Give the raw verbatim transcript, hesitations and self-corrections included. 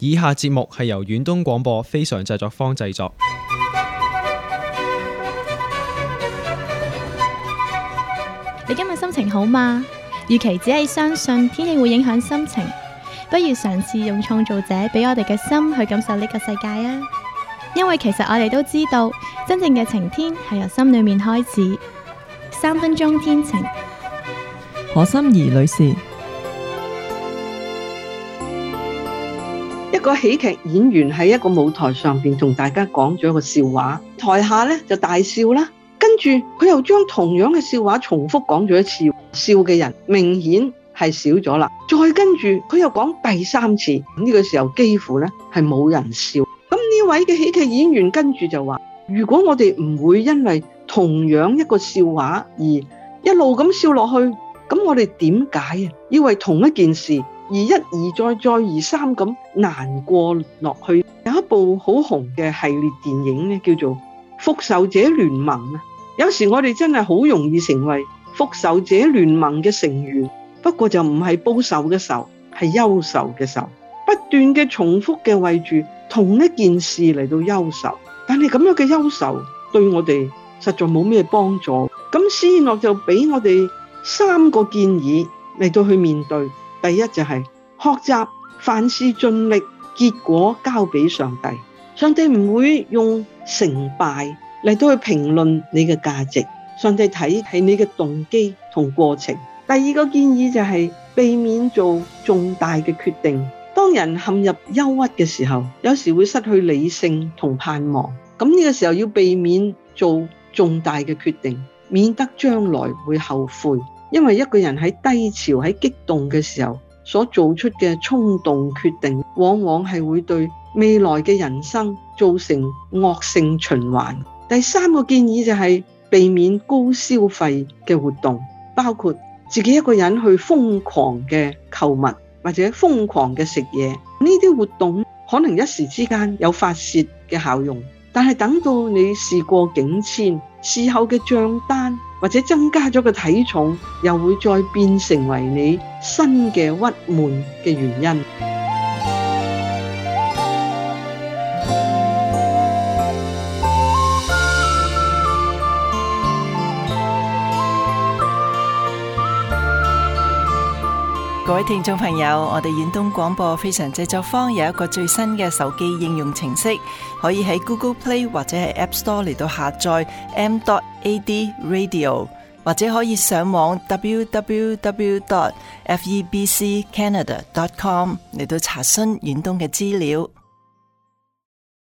以下節目係由遠東廣播非常製作坊製作。 你今日心情好嗎？與其只係相信天氣會影響心情，不如嘗試用創造者俾我哋嘅心去感受呢個世界啊！因為其實我哋都知道，真正嘅晴天係由心裏面開始。三分鐘天晴， 何心怡女士。 一個喜劇演員喺一個舞台上邊同大家講咗一個笑話，台下咧就大笑啦。跟住佢又將同樣嘅笑話重複講咗一次，笑嘅人明顯係少咗啦。再跟住佢又講第三次，呢個時候幾乎咧係冇人笑。咁呢位嘅喜劇演員跟住就話：如果我哋唔會因為同樣一個笑話而一路咁笑落去，咁我哋點解啊要為同一件事而一而再再而三咁難過落去？有一部好紅嘅系列電影咧，叫做《復仇者聯盟》啊。有時我哋真係好容易成為復仇者聯盟嘅成員，不過就唔係報仇嘅仇，係憂愁嘅愁，不斷嘅重複嘅為住同一件事嚟到憂愁。但係咁樣嘅憂愁對我哋實在冇咩幫助。咁斯諾就俾我哋三個建議嚟到去面對。第一就係學習凡事盡力，結果交俾上帝。上帝唔會用成敗嚟到去評論你嘅價值，上帝睇係你嘅動機同過程。第二個建議就係避免做重大嘅決定。當人陷入憂鬱嘅時候，有時會失去理性同盼望。咁呢個時候要避免做重大嘅決定，免得將來會後悔。因為一個人喺低潮、喺激動嘅時候所做出嘅衝動決定，往往係會對未來嘅人生造成惡性循環。第三個建議就係避免高消費嘅活動，包括自己一個人去瘋狂嘅購物或者瘋狂嘅食嘢。呢啲活動可能一時之間有發洩嘅效用，但係等到你事過境遷，事後嘅賬單或者增加咗個體重，又會再變成為你新嘅鬱悶嘅原因。 各位聽眾朋友，我哋遠東廣播非常製作坊有一個最新嘅手機應用程式，可以喺 Google Play 或者係 App Store 嚟到下載 m dot a d radio， 或者可以上網 w w w dot f e b c canada dot com 嚟到查詢遠東嘅資料。